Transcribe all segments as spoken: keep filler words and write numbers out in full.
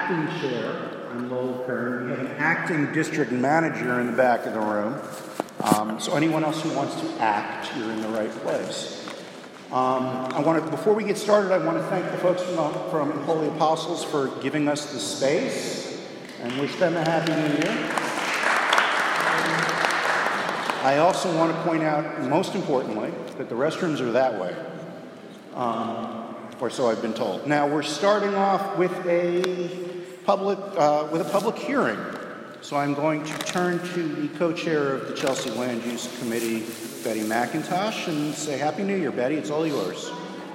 acting chair. I'm Lowell Kern. We have an acting district manager in the back of the room. Um, so anyone else who wants to act, you're in the right place. Um, I want to, before we get started, I want to thank the folks from, uh, from Holy Apostles for giving us the space and wish them a happy new year. I also want to point out, most importantly, that the restrooms are that way. Um, or so I've been told. Now we're starting off with a public uh, with a public hearing. So I'm going to turn to the co-chair of the Chelsea Land Use Committee, Betty McIntosh, and say Happy New Year, Betty. It's all yours.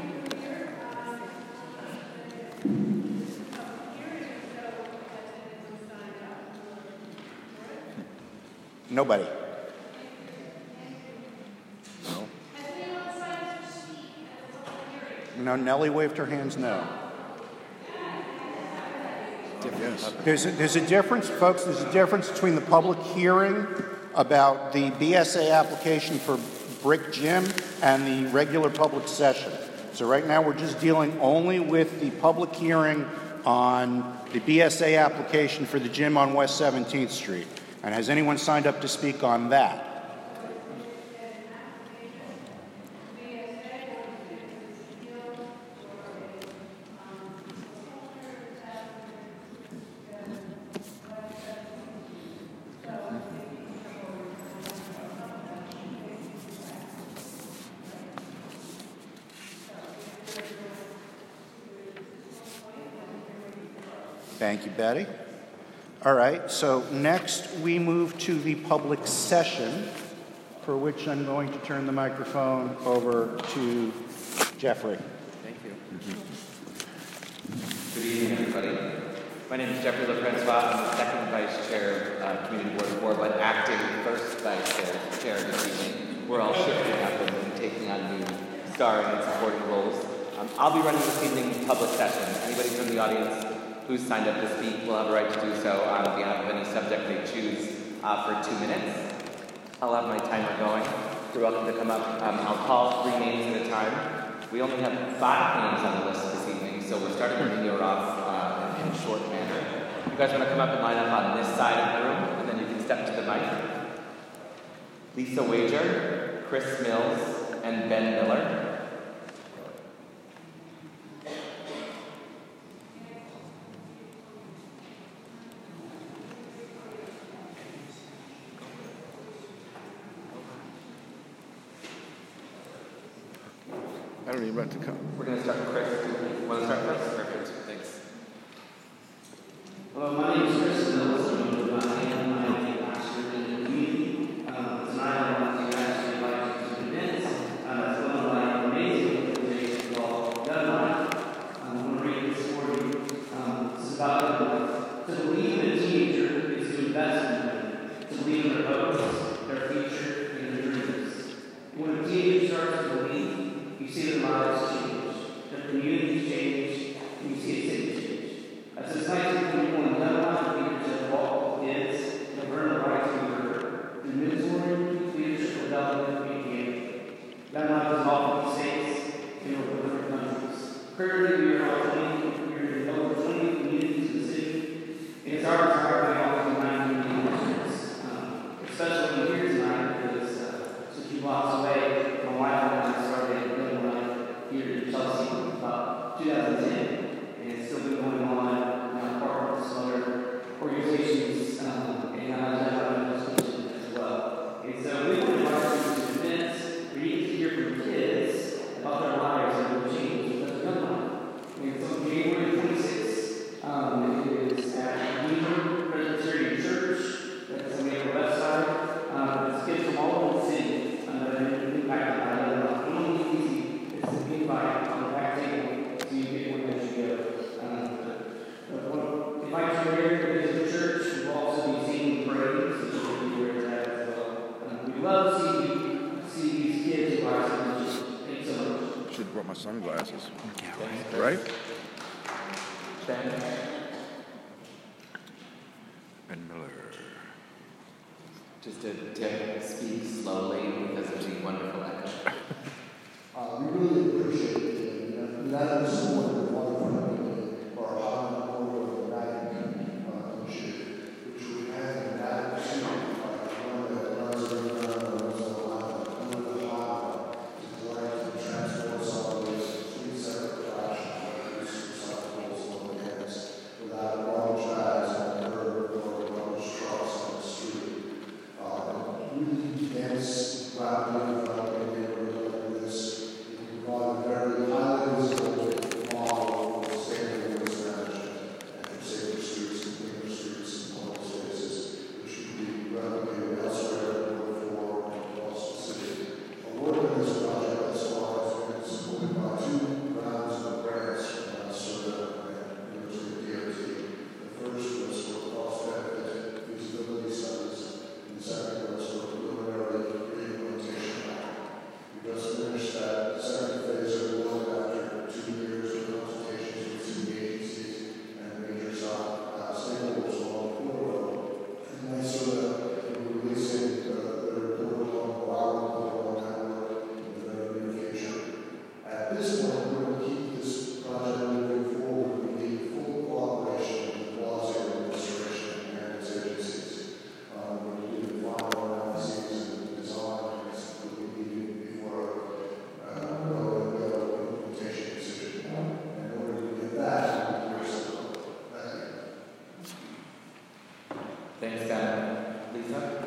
Nobody. No, Nellie waved her hands no. Yes. There's a, there's a difference, folks, there's a difference between the public hearing about the B S A application for Brick Gym and the regular public session. So right now we're just dealing only with the public hearing on the B S A application for the gym on West seventeenth Street. And has anyone signed up to speak on that? Thank you, Betty. All right, so next we move to the public session, for which I'm going to turn the microphone over to Jeffrey. Thank you. Mm-hmm. Good evening, everybody. My name is Jeffrey LaFrancois. I'm the second vice chair of uh, Community Board four, but acting first vice chair, chair this evening. We're all shifting up and, and taking on new starring and supporting roles. Um, I'll be running this evening's public session. Anybody from the audience who's signed up to speak will have a right to do so on behalf of any subject they choose uh, for two minutes. I'll have my timer going. You're welcome to come up. Um, I'll call three names at a time. We only have five names on the list this evening, so we're starting to linear off uh, in a short manner. You guys want to come up and line up on this side of the room, and then you can step to the mic. Lisa Wager, Chris Mills, and Ben Miller. I don't even want to come. We're going to start with Chris. Want to start first? Perfect. Thanks. Hello, my name is Chris Mills. I'm a band. I'm a pastor in the community. Um, tonight I want to actually invite you to an event. Uh, it's one of my amazing organizations called Gun Life. I'm going to read this for you. Um, this is about gun life. To believe in a teenager is to invest in them. To believe in their hopes, their future, and their dreams. When a teenager starts to believe, you see their lives change, their communities change, and you see a city change. Uh, since nineteen twenty-one, none of my leaders have walked with kids and have earned the right to be heard. Through mentoring, leadership development, and campaign. Gun Life is offered in states and over different countries. Currently, we are all twenty, we are in over twenty communities in the city. And it's our desire to be all in nine communities. Um, especially here tonight, because uh, it's a few blocks away, my wife and I started here in Chelsea about two thousand ten, and it's still been going on. And I'm partnered with some other organizations, um, and I have other organizations as well. And so we want to invite you to events where you get to hear from kids about their lives and their change because of gun life. And so January twenty-sixth, um, it is at Weaver Presbyterian Church. That's on the upper west side. Um, it's kids from all over the city um, that have been impacted by gun life. It's an invite on the back table so you get one as you go. Um, but what invite you here to visit the church. We'll also be singing praise, so you can be where it's at as well. Um, we love to see, see these kids who are so much. Thanks so much. Should have brought my sunglasses. Yeah, Right? Ben. Ben Miller. Just to tip, speak slowly because of the wonderful echo. Uh, we really appreciate it. And, uh, not only support the waterfront community or our over the United Thanks, Ben. Lisa?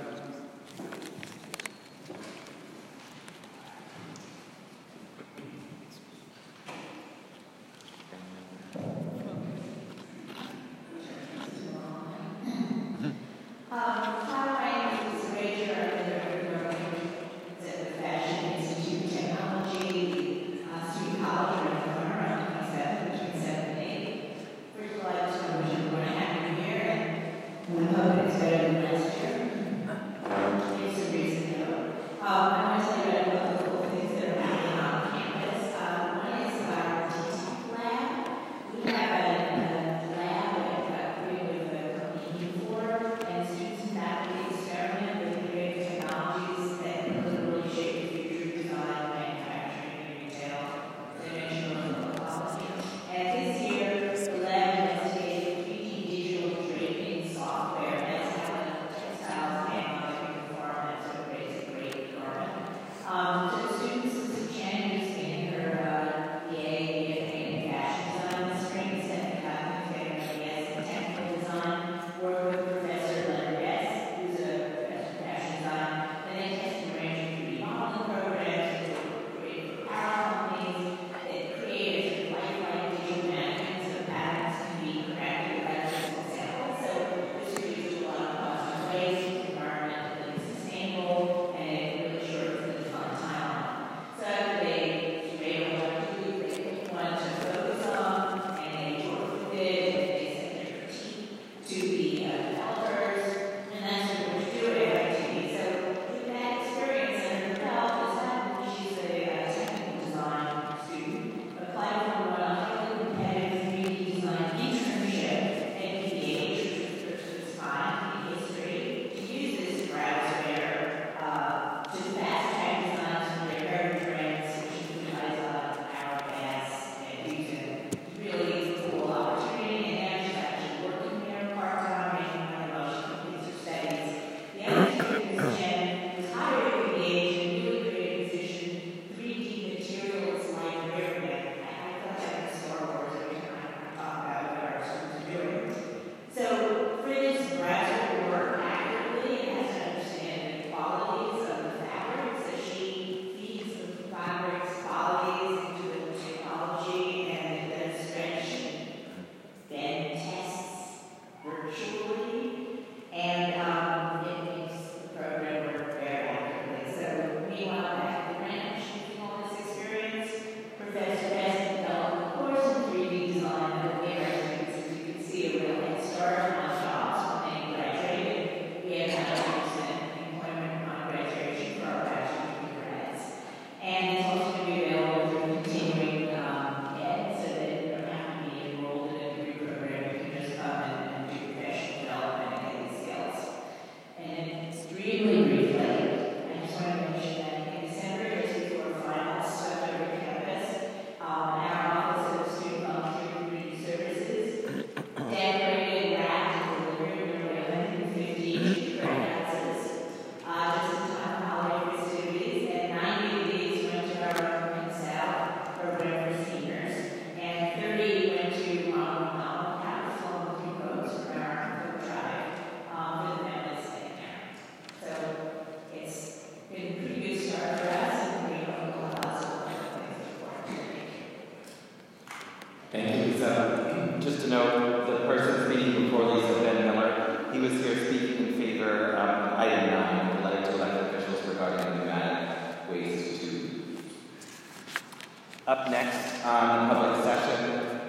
Up next on the public session,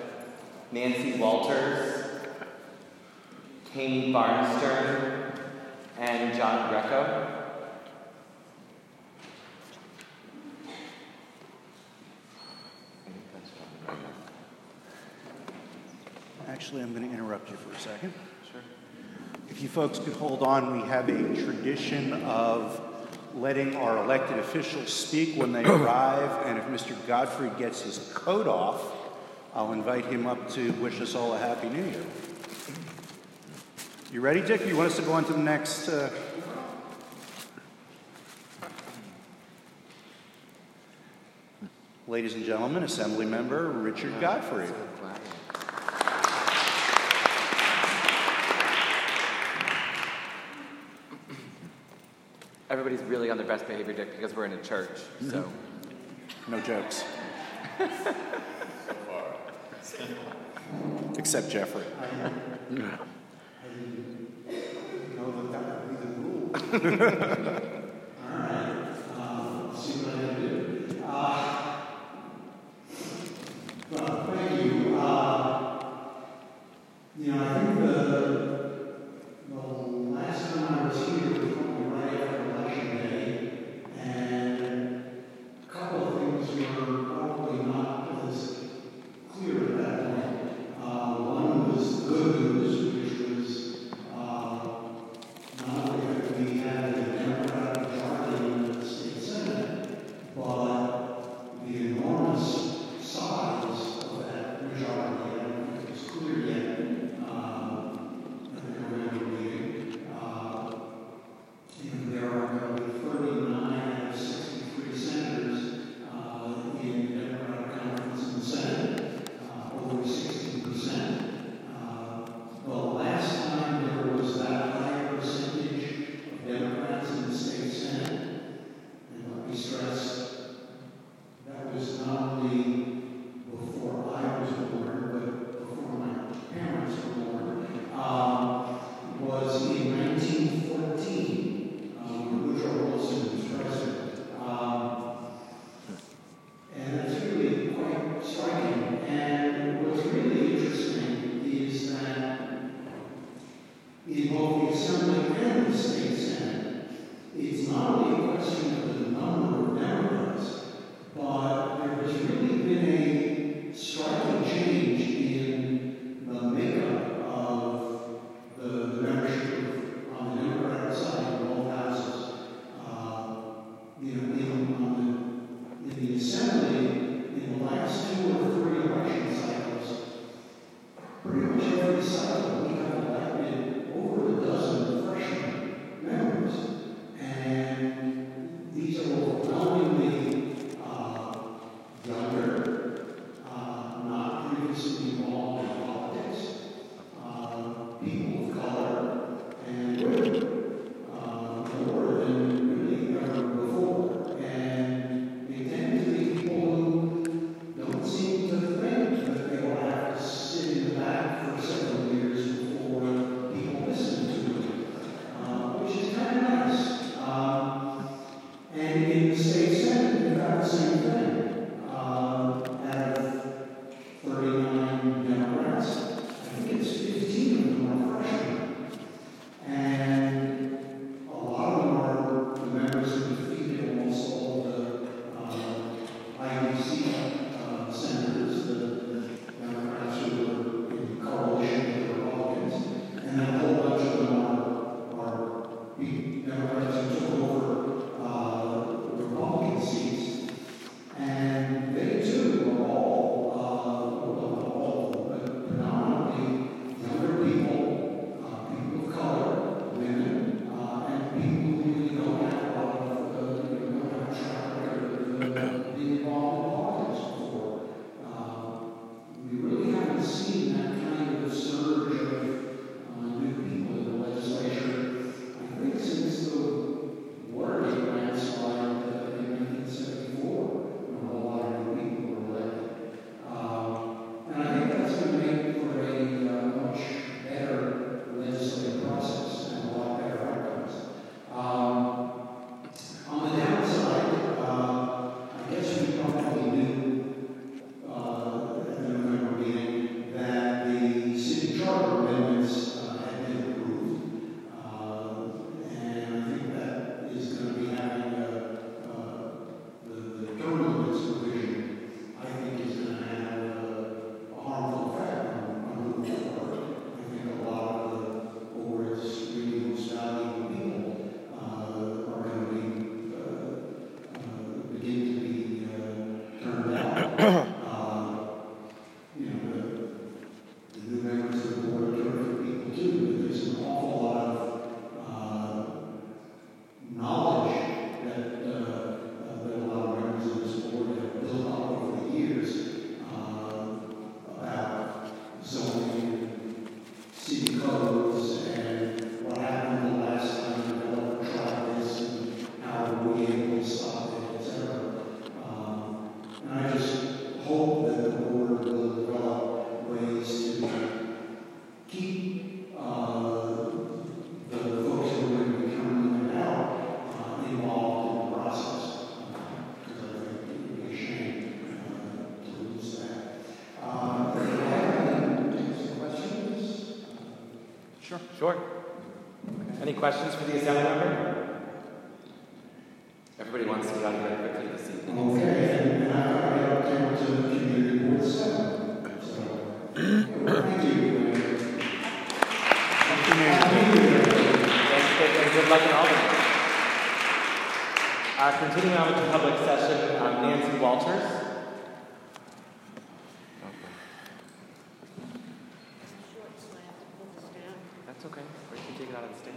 Nancy Walters, Kami Barnstern, and John Greco. Actually, I'm going to interrupt you for a second. Sure. If you folks could hold on, we have a tradition of letting our elected officials speak when they arrive, and if Mister Godfrey gets his coat off, I'll invite him up to wish us all a Happy New Year. You ready, Dick? You want us to go on to the next? Uh... Ladies and gentlemen, Assembly Member Richard Godfrey. everybody's really on their best behavior because we're in a church. Mm-hmm. So, no jokes. Except Jeffrey. I didn't know that that would be the rule. All right. Uh, let's see what I can do. Uh, well, thank you. Uh, you know, I think the, the last time I was here was probably right after Election Day, and a couple of things were probably not as clear at that point. Uh, one was good news, which was uh, not only that we had a Democratic majority in the state Senate, but the enormous size of that majority. I don't think it was clear yet uh, at the November meeting. Uh, and there are going to be thirty-nine out of sixty-three senators uh, in the Democratic conference in the Senate, uh, over sixty percent. Uh, the last time there was that high percentage of Democrats in the state Senate, and let me stress, that was not only before I was born, but before my parents were born, um, was in nineteen fourteen, um, when Woodrow Wilson was president. Um, and it's really quite striking. And what's really interesting is that in both the Assembly and the State Senate, it's not only a question of the number of Democrats, but there has really been a striking change in the makeup of the, the membership on the Democratic side in both houses. Uh, you know, in, on the, in the Assembly, in the last two or three election cycles, pretty much every cycle we have elected over a dozen freshman members. And these are overwhelmingly uh, younger, uh, not previously involved in politics, uh, people of color, and women, uh, more than really ever before. And they tend to be people who don't seem to think that they will have to sit in the back for several years before people listen to them, uh, which is kind of nice. Um, and in the state Senate, you've got the same thing. Uh, out of thirty-nine Democrats, I think it's fifteen of them are freshmen. And a lot of them are the members who defeated almost all the uh, I D C uh, senators, the, the Democrats who were in coalition with the Republicans, and then a whole bunch of them are, are Democrats who took over uh, Republican seats. And they too are all, uh, well, not all of them, but predominantly younger people, uh, people of color, women, uh, and people who really don't have a lot of, uh, you know, don't have a track record of uh, being involved in politics before. Uh, we really haven't seen that kind of surge of uh, new people in the legislature, I think, since the Watergate landslide uh, in nineteen seventy-four, when a whole lot of new people were elected. Um, and I think that's going to make for a uh, much better legislative process and a lot better outcomes. Um, on the downside, uh, I guess we probably knew uh, at the November meeting that the city charter amendments uh, had been approved. Uh, and I think that is going to be having a, uh, the, the term limits provision, I think, is going to have a, a harmful effect on, on moving forward. I think a lot of the over its really most valuable people uh, are going to be uh, uh, begin to be uh, turned out. uh, you know, the, the new members of the board are terrific people too, but there's an awful lot of uh, knowledge that, uh, uh, that a lot of members of this board have built up over the years uh, about zoning, city codes, and what happened the last time the developer tried this, and Sure. Sure. Okay. Any questions for the Assembly member? Everybody wants to get out of here quickly this evening. Okay, and, and I thought I got down to the community board seven. So, thank you. And good luck in Albany. Uh, continuing on with the public session, um, Nancy Walters. That's okay. Or you can take it out of the stand.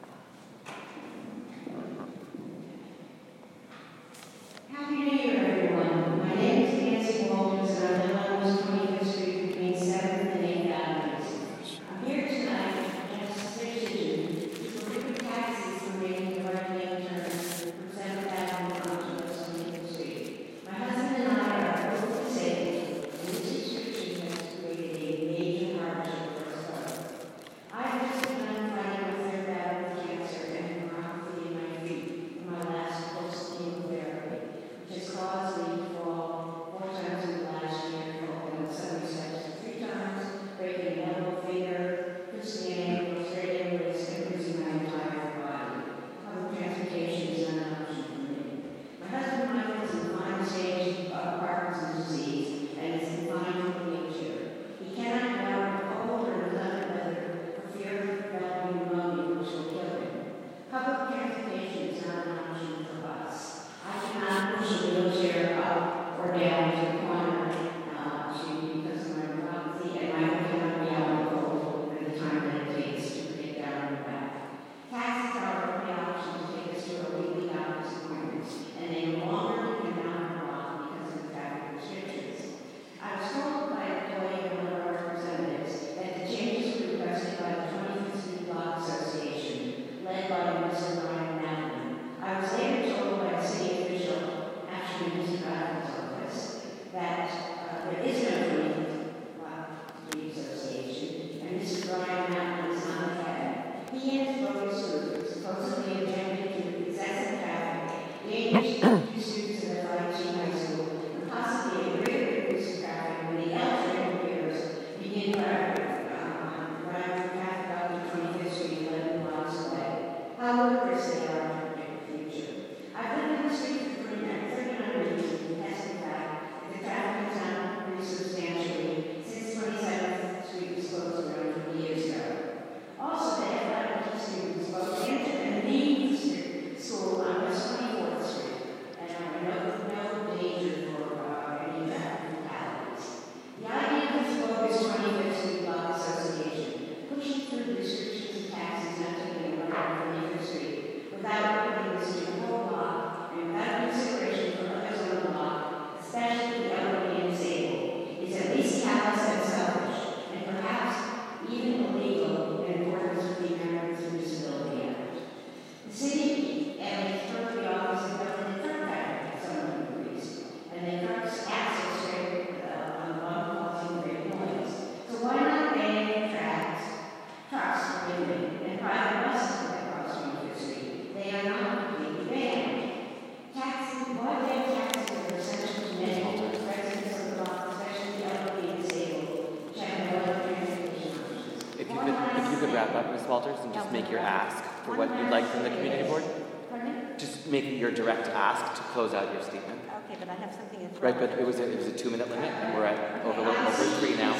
Happy New Year, everyone. My name is Nancy Walters, and I live on West twenty-fifth Street between seventh and eighth Avenues. I'm here tonight to ask decision to prohibit taxis from making the right-hand turn from seventh Avenue onto West twenty-fifth Street. My husband and I are both disabled, and this restriction has created a major hardship for us both. I've just begun fighting with third Avenue cancer and neuropathy in my feet in my last post-chemotherapy, which has caused me to fall four times in the last year, falling on seventy steps three times, breaking an elbow finger, twisting an ankle, straightening wrist, and losing my entire body. Public transportation is not an option for me. My husband Michael is in the final stage of Parkinson's disease and is confined to a wheelchair. He cannot go out in the cold or in the thunder weather for fear of developing pneumonia, which will kill him. Public transportation is not an option for us. I cannot push a wheelchair up or down to the corner uh, to, because of my neuropathy, and Michael cannot be out in the cold at the time that it takes to get down and back. Taxis are our only option to take us to our weekly doctor's appointments, and they no longer can now walk because of the traffic restrictions. I was told by a employee and one of our representatives that the changes were requested by the twenty-fifth Street Block Association, led by Mister Ryan Madden. I was later told by a city official, actually Mister Madden's office, that uh, there is no twenty-fifth Block Street Association, and Mister Ryan Madden is not the head. He and his bogus group supposedly intended to excessive traffic, dangerous to students in the I G high school, and possibly a greater increase in traffic when the L train repairs begin driving uh, driving traffic up to twenty-fifth Street eleven blocks away. How ludicrous they are to predict the future. I've lived in the street for thirty-nine years and test the fact that the traffic has not increased substantially since twenty-seventh Street was closed around twenty years ago. Also, the athletic students both enter and leave the school on West twenty-fourth Street, and are no, no danger for uh, any traffic fatalities. The idea of this bogus twenty-fifth Street Block Association pushing through the restrictions of taxis not taking a right on twenty-fifth Street without putting this to the whole block and without consideration for others on the block, especially the elderly and disabled, is at least callous and selfish, and perhaps even illegal in accordance with the Americans with Disability Act. The city and its currently office have done the third factor, some degrees, and they cut access straight uh, on the one causing great noise. So why not ban tracks, trucks for women, and private buses that cross twenty-fifth Street? They are not completely banned. Taxis, why ban taxis that are essential to many residents of the block, especially the elderly and disabled, which have no other transportation options? If you could, if you could wrap up, Miz Walters, and just make your ask for what you'd like from the community board. Pardon me? Just make your direct ask to close out your statement. Okay, but I have something in front. Right, but it was a, it was a two-minute limit, and we're at over, over three now.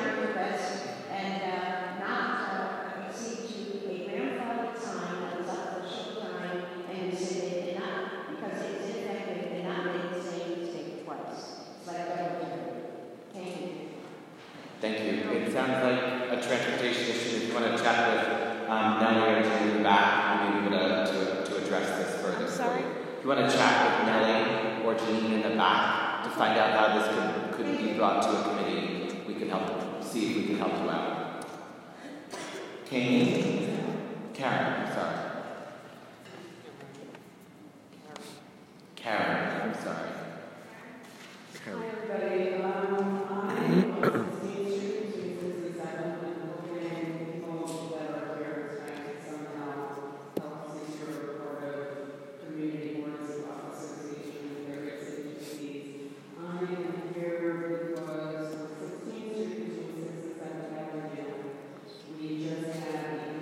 And uh, not uh, accede to a grandfathered sign that was up for a short time, and you said they did not, because it was ineffective, they did not make the same mistake twice. It's like I don't do. Thank you. Thank you. It sounds like a transportation issue. If you want to chat with um, Nellie or Janine in the back, we'll be able to, to, to address this further. I'm sorry? If you want to chat with Nellie or Janine in the back to find out how this could, could be brought to a committee, we can help, see if we can help you out. Kane? Karen, I'm sorry. Karen, I'm sorry. Hi, everybody. Um, I'm State Street between sixty-seven and hoping people that are here tonight can somehow help us make sure we're part of community boards and associations and various agencies. I am here because on sixteenth Street between sixty-seventh Avenue, we just had the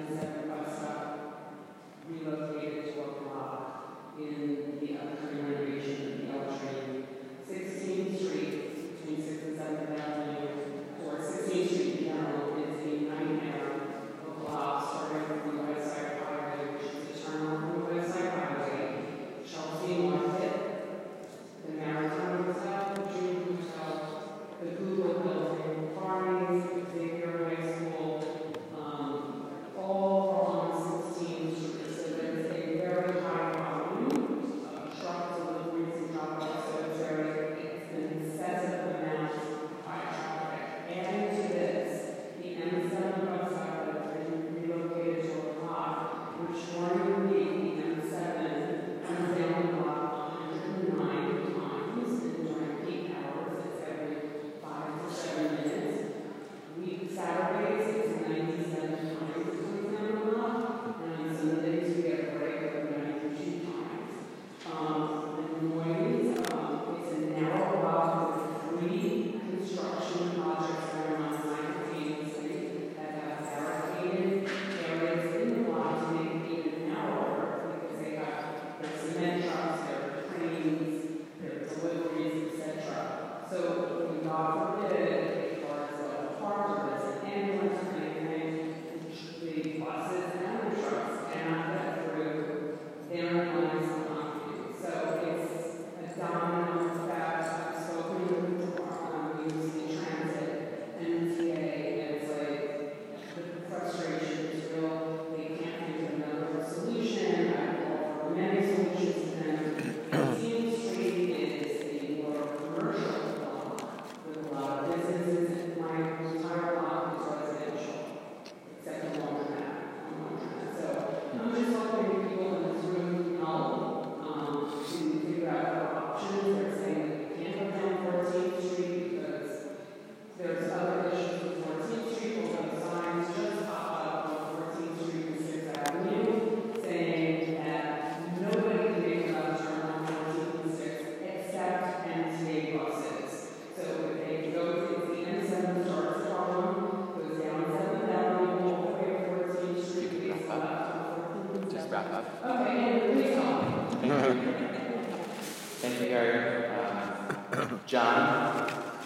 John?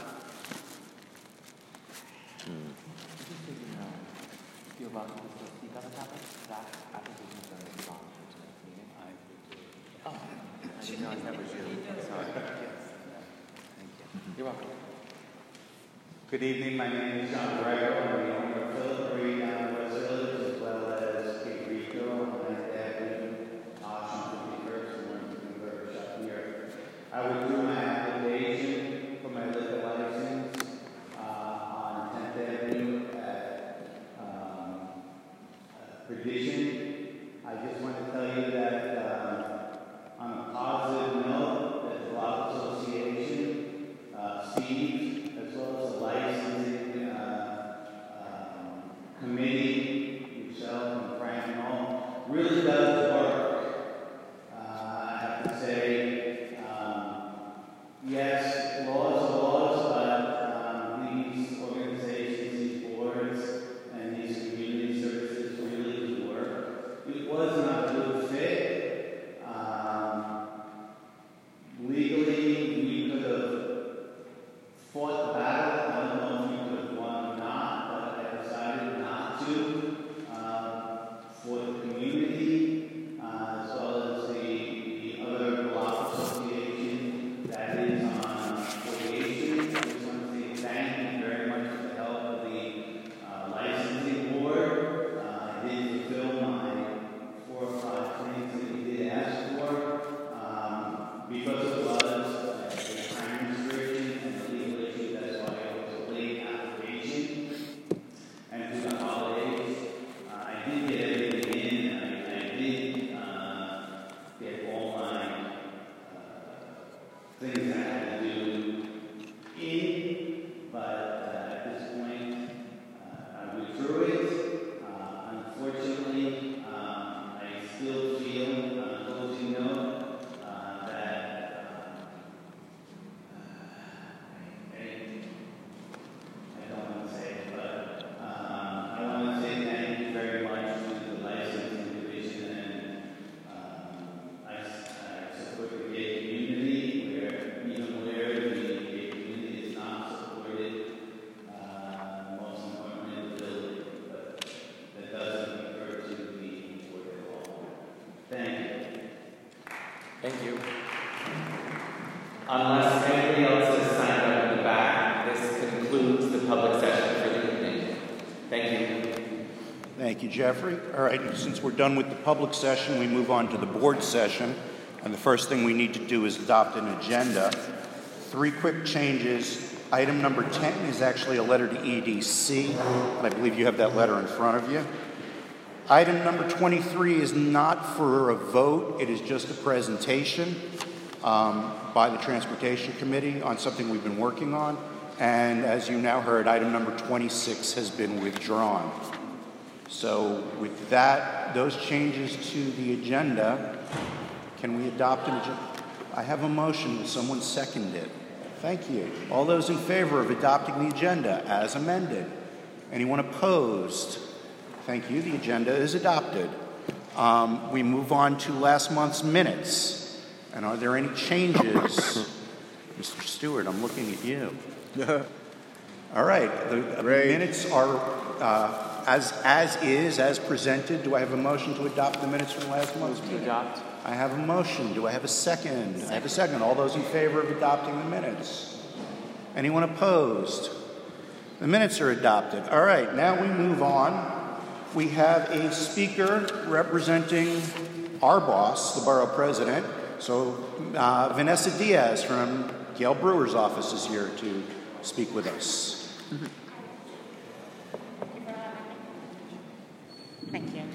Feel welcome to still speak on the topic? That application is going to be long for tonight's meeting. I Oh, I didn't realize that was you. Sorry. Yes. Thank you. You're welcome. Good evening, my name is John Greco. I'm the owner of Philip Reed down in West Village, as well as Cape Rico on ninth Avenue, option fifty-first, and one fifty-third shop here. I would do my application for my liquor license uh, on tenth Avenue at um, uh, Perdition. I just want to tell you that uh, on a positive note, that the Block Association, uh, Steve, as well as the licensing uh, um, committee, yourself and Frank and all, really does work. Uh, I have to say, um, yes, laws are laws, but um, these organizations, these boards, and these community services really do work. It was not a good fit. Um, legally, we could have fought the battle. I don't know if we could have won or not, but I decided not to uh, for the community, uh, as well as the, the other block association that is on forty-eighth Street. I just want to say thank you very much for the help of the uh, licensing board. Uh, I did fulfill my four or five things that we did ask for. Um, because it was uh, a time restriction and a legal issue, that's why it was a late application. And through the holidays, uh, I did get everything in, and I, I did uh, get all my uh, things I had to do in, but uh, at this point, uh, I withdrew it. Uh, unfortunately, um, I still feel, on a closing note, uh, that um, I, I don't want to say it, but um, I want to say thank you very much to the licensing division, and um, I, I support the gay community, where even where the gay community is not supported, uh, most importantly the village, but that doesn't refer to the board at all. Thank you. Thank you. Unless anybody else has signed up in the back, this concludes the public session for the evening. Thank you. Thank you, Jeffrey. All right, since we're done with the public session, we move on to the board session. And the first thing we need to do is adopt an agenda. Three quick changes. Item number ten is actually a letter to E D C, and I believe you have that letter in front of you. Item number twenty-three is not for a vote. It is just a presentation um, by the Transportation Committee on something we've been working on. And as you now heard, item number twenty-six has been withdrawn. So with that, those changes to the agenda, can we adopt an agenda? I have a motion. Will someone second it? Thank you. All those in favor of adopting the agenda as amended? Anyone opposed? Thank you. The agenda is adopted. Um, we move on to last month's minutes. And are there any changes? Mister Stewart, I'm looking at you. All right. The, the minutes are uh, as as is, as presented. Do I have a motion to adopt the minutes from last month's meeting? Adopt. I have a motion. Do I have a second? I have a second. All those in favor of adopting the minutes? Anyone opposed? The minutes are adopted. All right. Now we move on. We have a speaker representing our boss, the borough president. So uh, Vanessa Diaz from Gail Brewer's office is here to speak with us. Mm-hmm. Thank you.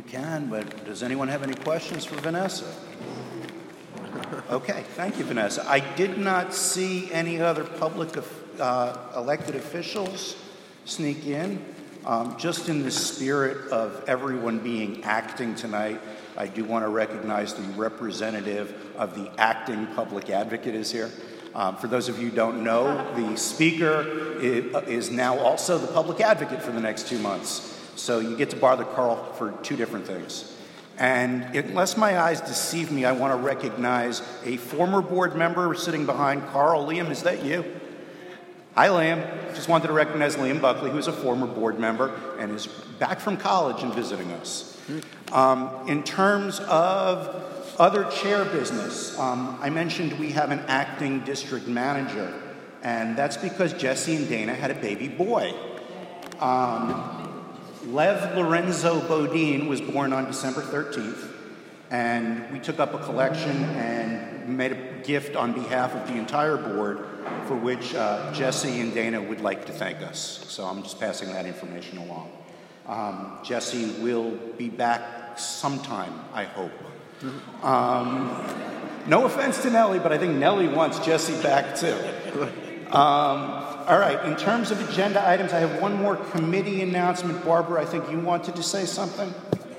can, but does anyone have any questions for Vanessa? Okay, thank you, Vanessa. I did not see any other public uh, elected officials sneak in. Um, just in the spirit of everyone being acting tonight, I do want to recognize the representative of the acting public advocate is here. Um, for those of you who don't know, the speaker is, is now also the public advocate for the next two months. So you get to bother Carl for two different things. And unless my eyes deceive me, I want to recognize a former board member sitting behind Carl. Liam, is that you? Hi, Liam. Just wanted to recognize Liam Buckley, who's a former board member and is back from college and visiting us. Um, in terms of other chair business, um, I mentioned we have an acting district manager, and that's because Jesse and Dana had a baby boy. Um, Lev Lorenzo Bodine was born on December thirteenth, and we took up a collection and made a gift on behalf of the entire board, for which uh, Jesse and Dana would like to thank us. So I'm just passing that information along. Um, Jesse will be back sometime, I hope. Um, no offense to Nellie, but I think Nellie wants Jesse back too. Um, all right, in terms of agenda items, I have one more committee announcement. Barbara, I think you wanted to say something?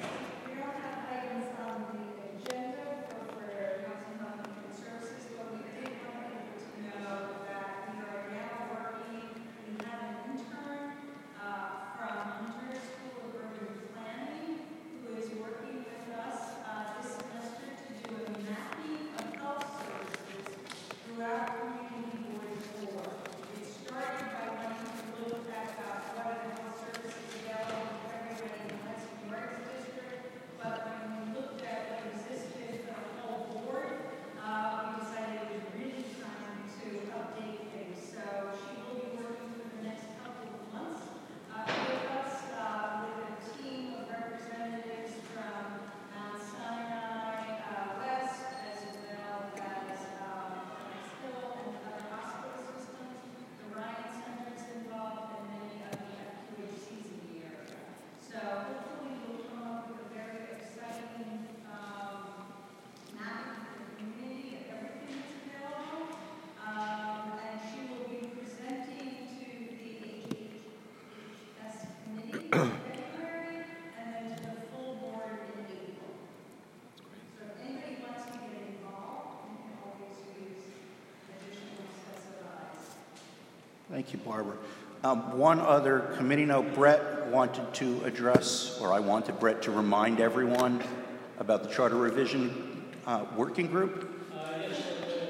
Thank you, Barbara. Um, one other committee note, Brett wanted to address, or I wanted Brett to remind everyone about the Charter Revision uh, Working Group. Uh, yes, the, the,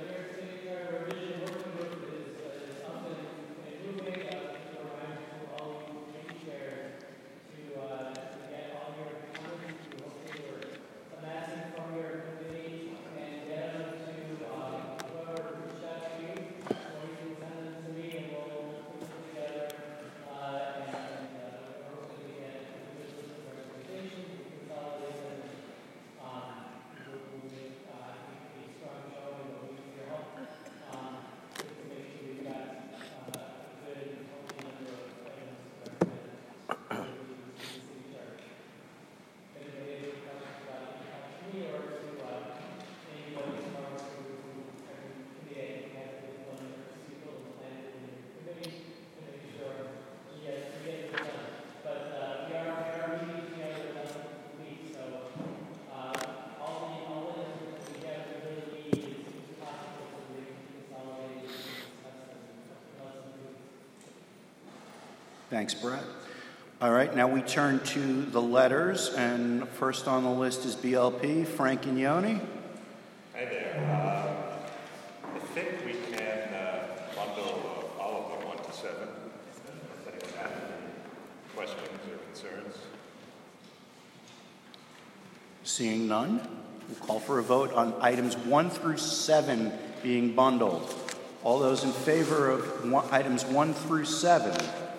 the Charter Revision Working Group is, uh, is something a moving uh, to remind to all you committee chairs to, uh, to get all your comments to hopefully we're amassing from your committee and get them to uh, whoever reached out to you, or you can send them to me and we'll put them together uh, and uh, hopefully we get a good list of recommendations, we consolidate them. Um, we'll make uh, a strong showing of we need your help um, to make sure we've got uh, a good, healthy number of items to recommend to the city church. If anybody has any questions about it, talk to me or to uh, anybody tomorrow who every committee has this one or see what was planned in the committee to make sure we get, we get it done. But uh, we are, we are meeting together once a week, so uh, all the all the instruments we have we really need is it's possible so we can consolidate and discuss them less than two. Thanks, Brett. All right, now we turn to the letters, and first on the list is B L P, Frank Ignoni. Hi there. Uh, I think we can uh, bundle uh, all of them one to seven. Does anyone have any questions or concerns? Seeing none, we'll call for a vote on items one through seven being bundled. All those in favor of one, items one through seven?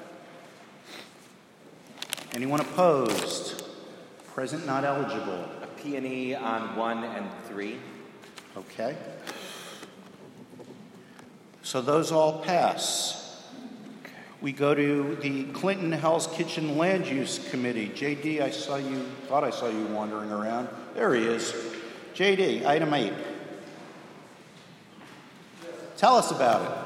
Anyone opposed? Present not eligible. A P and E on one and three. Okay. So those all pass. we go to the Clinton Hell's Kitchen Land Use Committee. J D, I saw you, thought I saw you wandering around. There he is. J D, item eight. Tell us about it.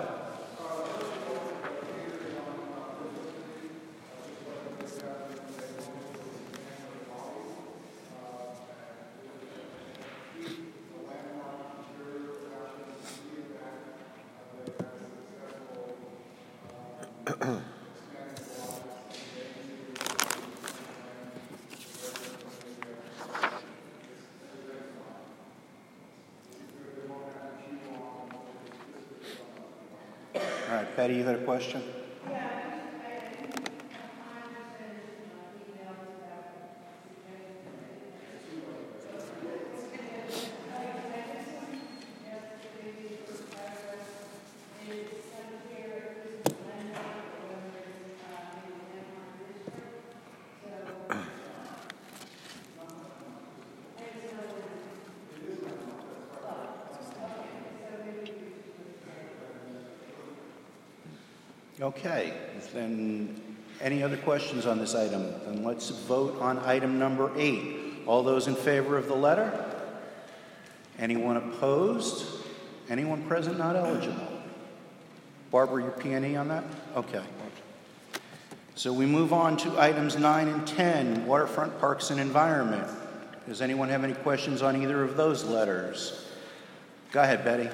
All right, Patty, you had a question? Okay, then any other questions on this item? Then let's vote on item number eight. All those in favor of the letter? Anyone opposed? Anyone present not eligible? Barbara, your P and E on that? Okay. So we move on to items nine and ten, Waterfront Parks and Environment. Does anyone have any questions on either of those letters? Go ahead, Betty.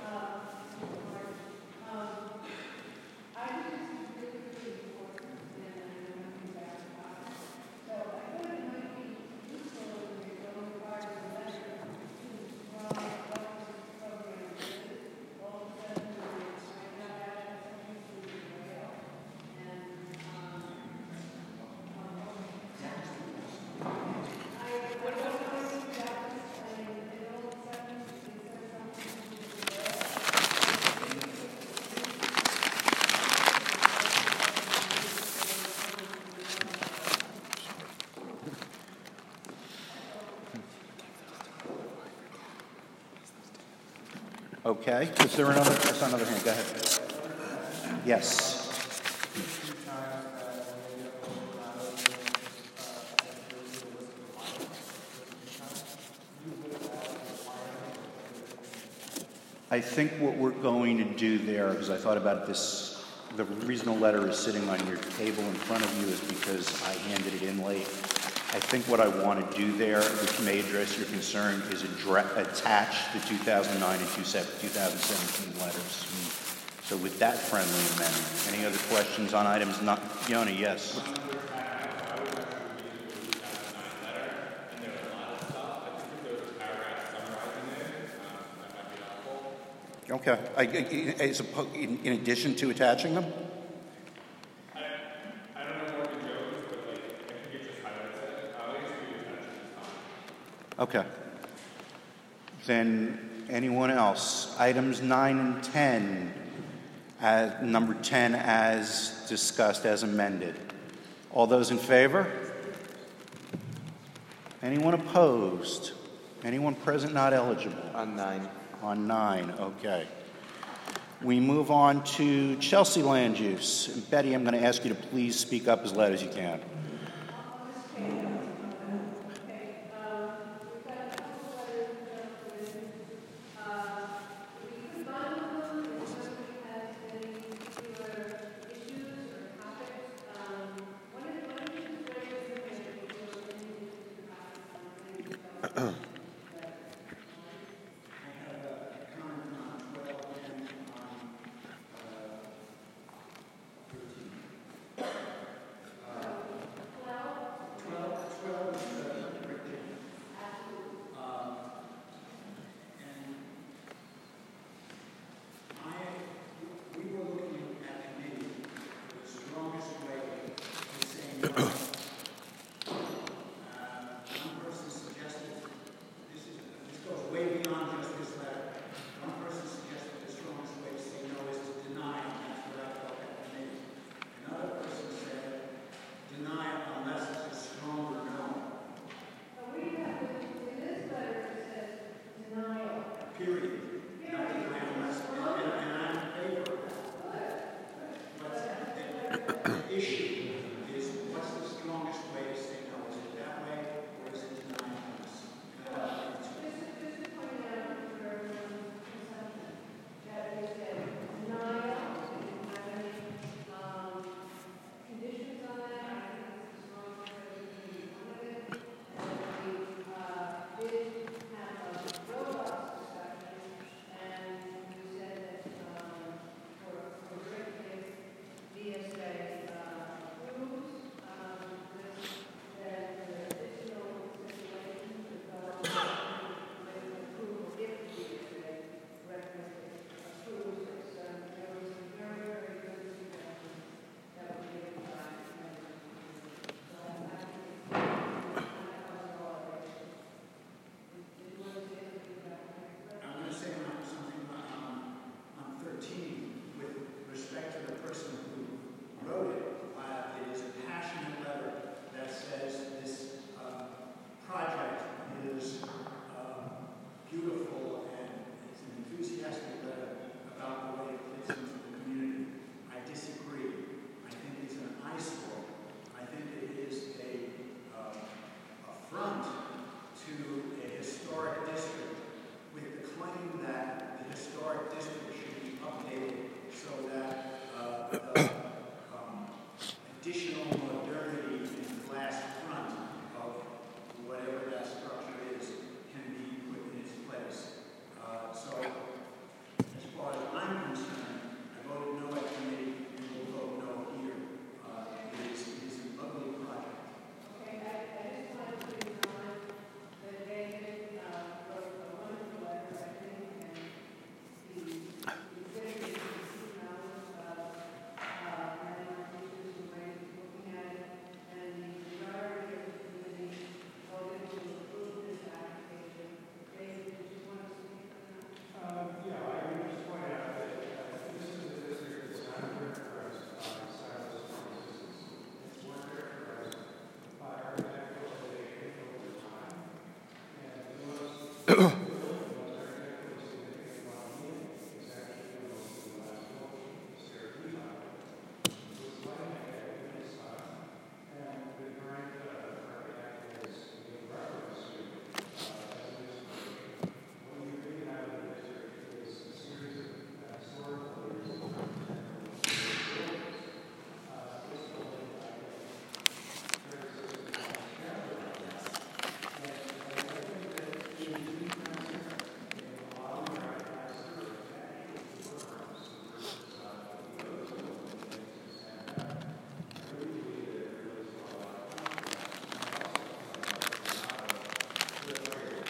Okay. Is there another? I saw another hand. Go ahead. Yes. I think what we're going to do there, because I thought about this, the reason the letter is sitting on your table in front of you is because I handed it in late. I think what I want to do there, which may address your concern, is address, attach the two thousand nine and two thousand seventeen letters. So with that friendly amendment, any other questions on items not, Yoni, yes. Okay. I, I, as a, in, in addition to attaching them? Okay. Then anyone else? Items nine and ten, as, number ten as discussed, as amended. All those in favor? Anyone opposed? Anyone present not eligible? On nine. On nine, okay. We move on to Chelsea Land Use. And Betty, I'm going to ask you to please speak up as loud as you can. issue is what's the strongest way to say no? Is it that way or is it denying us? Uh, Just just to point out for everyone's consumption, that we said denial, we didn't have any um, conditions on that. I think it's a strong presentation of it. And we uh, did have a robust discussion, and we said that um, for for great case, D S A uh, approves um, this, that the additional stipulations developed with approval if D S A recommends approves it. So there was some very, very good suggestions that were given by members. So I'm happy to see that comes all the way. Did you want to say something about that? I'm going to say on something on, on thirteen with respect to the person who wrote it. Uh, it is a passionate letter that says this uh, project is uh, beautiful and it's an enthusiastic letter about the way it fits into the community. I disagree. I think it's an eyesore. I think it is a uh, affront to a historic district with the claim that the historic district should be updated so that uh, the um, additional modernity in the glass front of whatever that structure is can be put in its place. Uh, so, as far as I'm concerned, I voted no at committee, and will vote no here. Uh, it, is, it is an ugly project. Okay, I, I just wanted to acknowledge that David uh, wrote a wonderful letter, I think, and he he said he was knowledge of uh, many of our teachers and ways of looking at it, and the majority of the community voted to approve this application. David, did you want to speak on that? Um, yeah, I would just point out that uh, this is a district that's not characterized by silos of resistance. It's more characterized by architectural innovation over time. And the most, the most architecturally significant monument is actually the most of the last building, the Syracuse Tower. So it's like a nice style. And the current uh, architect has made reference to uh, as an inspiration. What you really have in the district is a series of uh, historical buildings. Uh, this building, I think, carries a chapter on that. And I think that it should be transparent in allowing our access to actual workers versus uh, the other buildings. And uh, I really believe that there is a lot of confidence. And also, uh, not a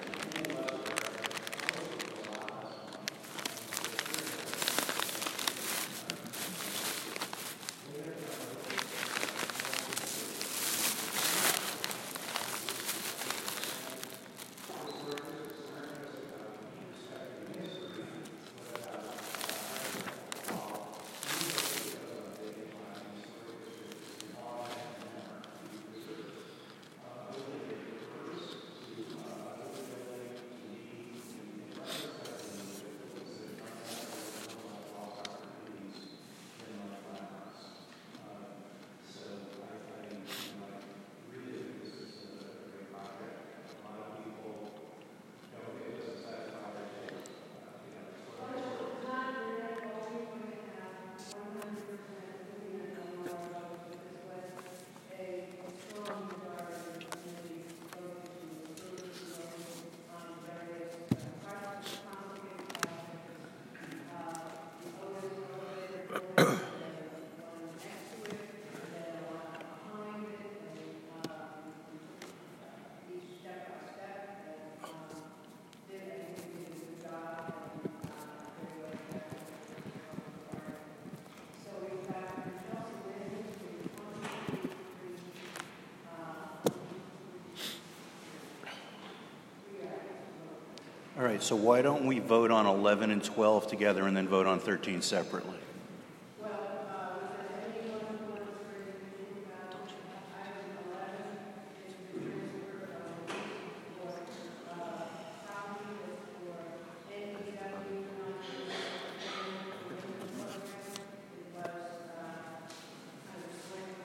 All right, so why don't we vote on eleven and twelve together and then vote on thirteen separately? Well, uh, was there anyone who wants to raise anything about item eleven, is the transfer of for, uh, property that's for N P W non-resident program? It was, uh, kind of slick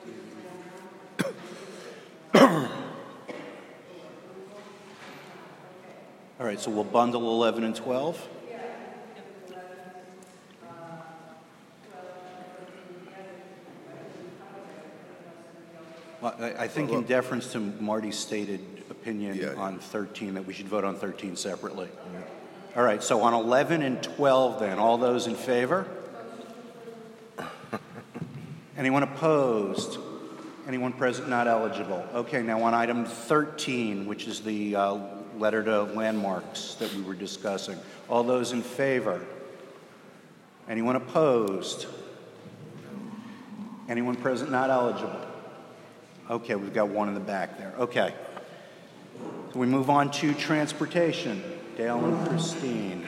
right, so we'll bundle eleven and twelve. Well, I, I think in deference to Marty's stated opinion Yeah. on thirteen, that we should vote on thirteen separately. All right, so on eleven and twelve then, all those in favor? Anyone opposed? Anyone present not eligible? Okay, now on item thirteen, which is the uh, letter to landmarks that we were discussing, all those in favor? Anyone opposed? Anyone present not eligible? Okay, we've got one in the back there. Okay. So we move on to transportation. Dale and Christine.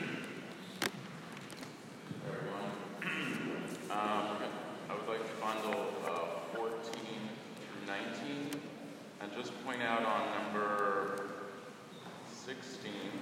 Um, I would like to bundle uh, fourteen through nineteen and just point out on number sixteen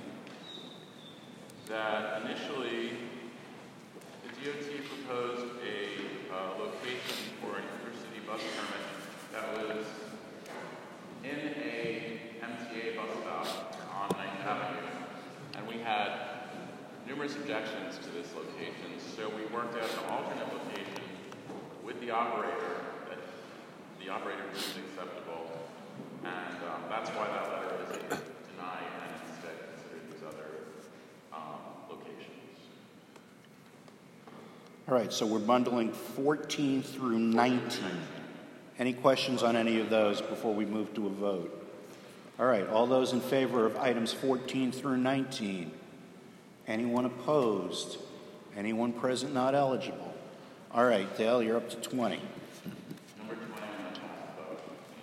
that initially the D O T proposed a uh, location for an intercity bus permit that was in a M T A bus stop on ninth Avenue. And we had numerous objections to this location, so we worked out an alternate location with the operator that the operator deemed acceptable, and um, that's why that letter is denied and instead considered these other um, locations. All right, so we're bundling fourteen through nineteen. Any questions on any of those before we move to a vote? All right, all those in favor of items fourteen through nineteen? Anyone opposed? Anyone present not eligible? All right, Dale, you're up to twenty. Number twenty on the last vote.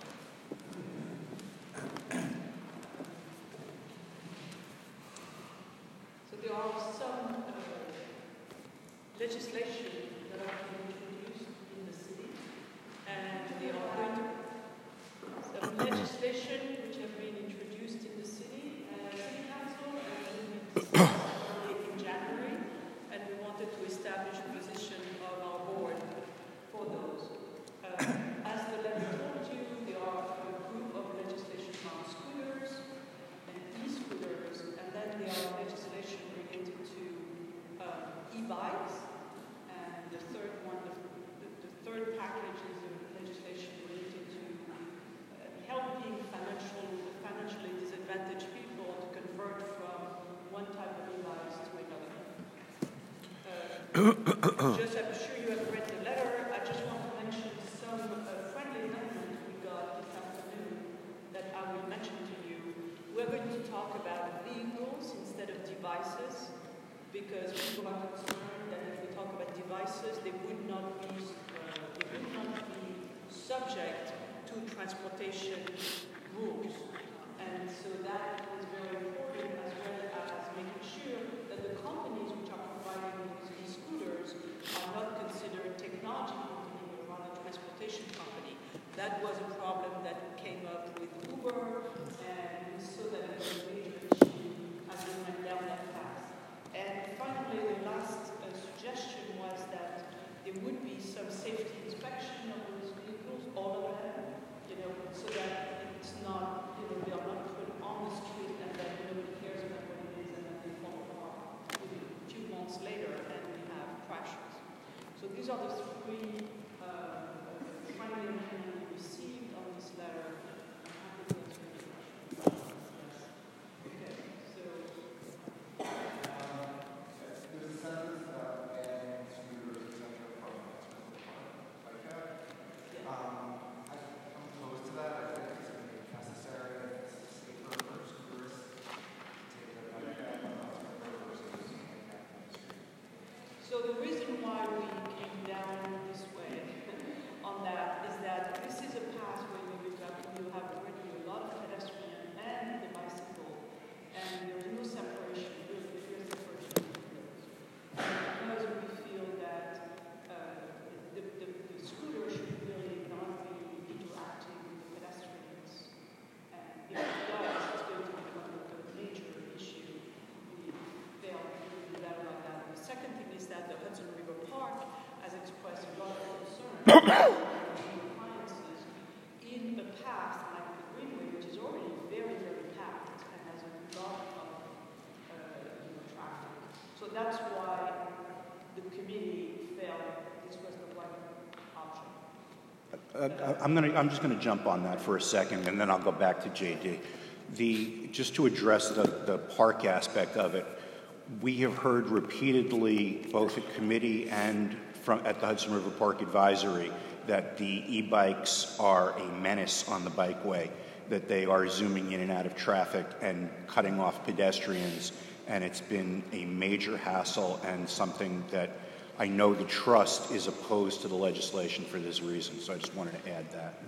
So there are some uh, legislation that are being introduced in the city, and they are some legislation which have been introduced in the city and city council and in January, and we wanted to establish a position of our board for those. Uh, as the letter told you, there are a group of legislation on scooters and e-scooters, and then there are legislation related to uh, e-bikes, and the third one, the, the, the third package is a legislation related to uh, helping financial, financially disadvantaged people to convert from one type of e-bikes to another. Uh, just, I'm sure you have read the letter. I just want to mention some uh, friendly amendment we got this afternoon that I will mention to you. We're going to talk about vehicles instead of devices, because people are concerned that if we talk about devices, they would not be uh, they would not be subject to transportation rules. And so that is very important, as well as making sure that the companies which are providing these scooters are not considered technology company, but rather transportation company. That was a problem that came up with Uber, and we saw that it was a major issue as we went down that path. And finally, the last uh, suggestion was that there would be some safety inspection of those vehicles, all of them, you know, so that it's not, you know, they are not put on the street and then nobody cares about what it is and then they fall apart a few months later and we have crashes. So these are the three uh, friendly amendments we received on this letter. I'm happy to answer any questions. Okay, so. There's a sentence about adding scooters, et cetera, from like that. Um, I, I'm opposed to that. I think it's going to be necessary. It's safer for scooters to take their bike out versus handicap on the street. So the reason why we came down this way, Uh, I'm going to. I'm just going to jump on that for a second, and then I'll go back to J D. The just to address the the park aspect of it, we have heard repeatedly, both at committee and from at the Hudson River Park Advisory, that the e-bikes are a menace on the bikeway, that they are zooming in and out of traffic and cutting off pedestrians, and it's been a major hassle and something that I know the trust is opposed to the legislation for this reason, so I just wanted to add that.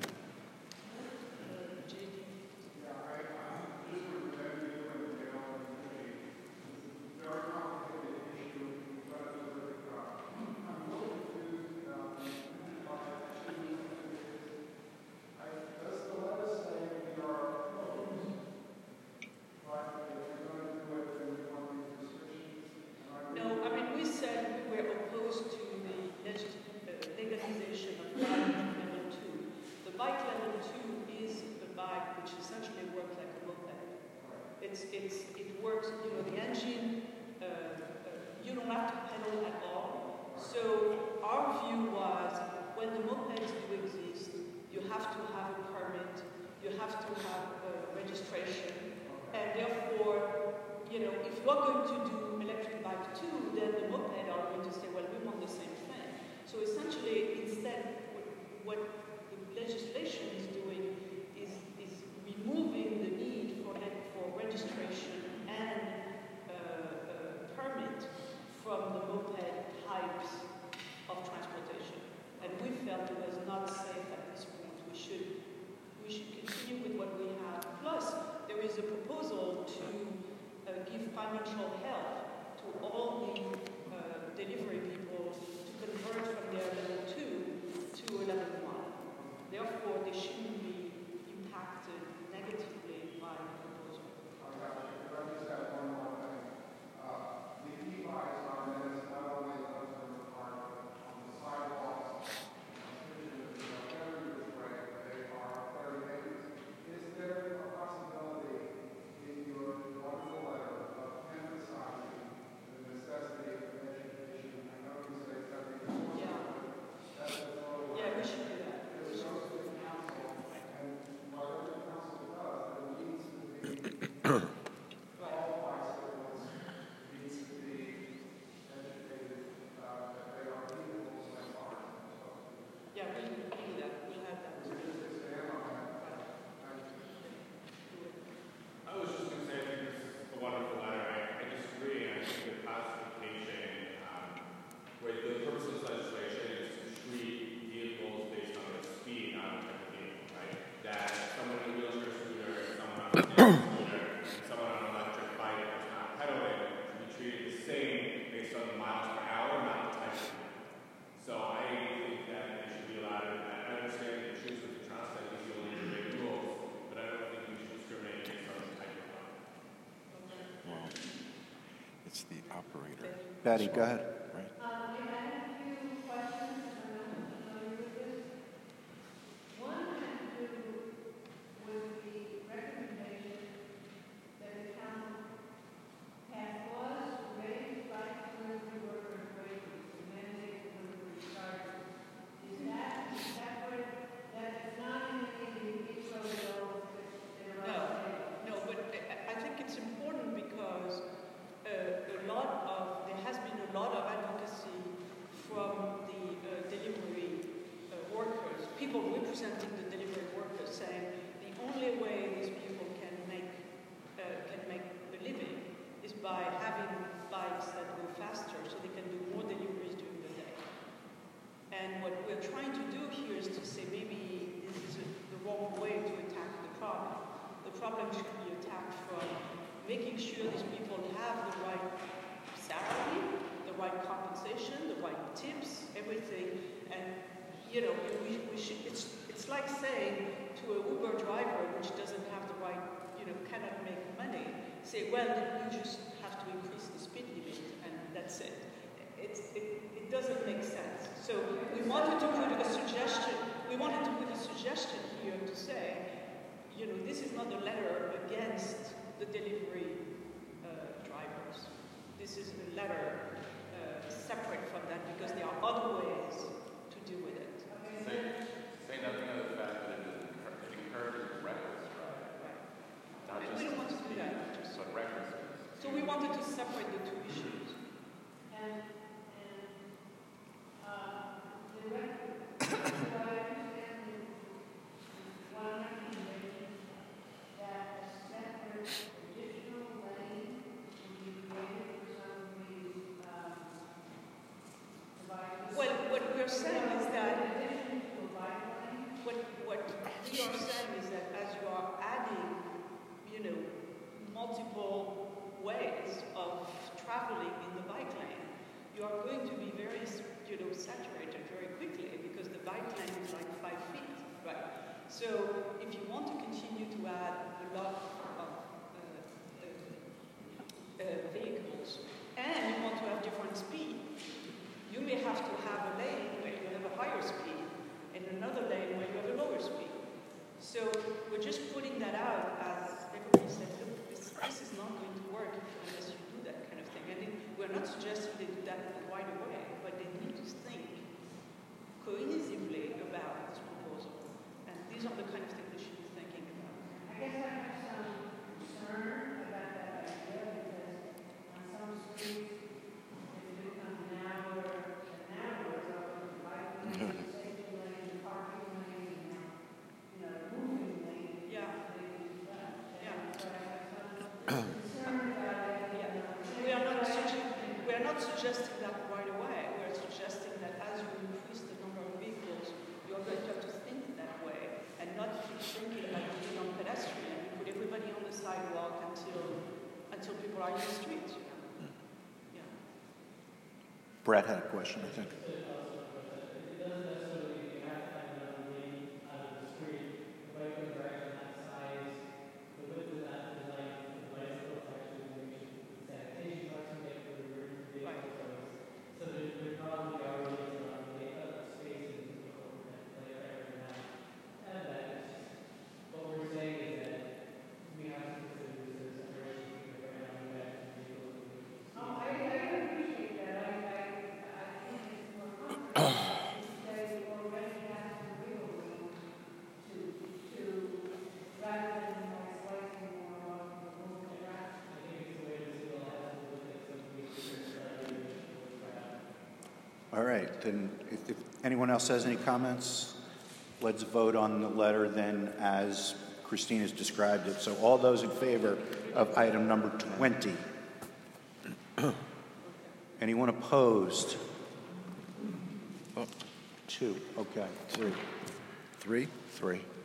It's, it's, it works, you know, the engine, uh, uh, you don't have to pedal at all. So our view was, when the mopeds do exist, you have to have a permit, you have to have a registration, and therefore, you know, if you're going to do electric bike too, then the moped are going to say, well, we want the same thing. So essentially, instead, what the legislation is doing is, is removing the need for for registration and uh, uh, permit from the moped types of transportation. And we felt it was not safe at this point. We should, we should continue with what we have. Plus, there is a proposal to uh, give financial help to all the uh, delivery people to convert from their level two to a level one. Therefore, they shouldn't be impacted negatively by the proposal. It's the operator. Patty, go ahead. Right. Um, I have a few questions. I don't know if you're familiar with this. One has to do with the recommendation that the town pass laws to raise bike delivery workers' wages and mandate delivery charges. Is that, is that what, that is not in the intro bills that are No, out no, but I I think it's important because uh, a lot of, there has been a lot of advocacy from the uh, delivery uh, workers, people representing the delivery workers, saying the only way these people can make uh, can make a living is by having bikes that go faster, so they can do more deliveries during the day. And what we're trying to do here is to say maybe this is a, the wrong way to attack the problem. The problem should be attacked from making sure these people have the right salary, the right compensation, the right tips, everything. And, you know, we, we should, it's, it's like saying to an Uber driver which doesn't have the right, you know, cannot make money, say, well, you just have to increase the speed limit and that's it. It's, it, it doesn't make sense. So we wanted to put a suggestion, we wanted to put a suggestion here to say, you know, this is not a letter against the delivery uh, drivers. This is a letter uh, separate from that because there are other ways to deal with it. Say, say saying is that what, what we are saying is that as you are adding, you know, multiple ways of traveling in the bike lane, you are going to be very, you know, saturated very quickly because the bike lane is like five feet, right? So if you want to continue to add a lot of uh, uh, uh, vehicles and you want to have different speed, you may have to have a lane where you have a higher speed and another lane where you have a lower speed. So we're just putting that out as everybody said, look, this, this is not going to work unless you do that kind of thing. And it, we're not suggesting they do that right away, but they need to think cohesively about this proposal. And these are the kind of things they should be thinking about. I guess I have some concern about that idea because on some streets, it becomes narrower and narrower, so the bike lane, the safety lane, the parking lane, and now, you know, the moving lane. Yeah. They can do that. Yeah. And so I have some concern about it. Yeah. We are not sugge- we are not suggesting that right away. We are suggesting that as you increase the number of vehicles, you are going to have to think that way and not keep thinking about being on pedestrian. You put everybody on the sidewalk until until people are in the streets. You know? Yeah. Brett had a question, I think. All right, then if, if anyone else has any comments, let's vote on the letter then as Christina's described it. So all those in favor of item number twenty? Anyone opposed? Two, okay. Three. Three? Three.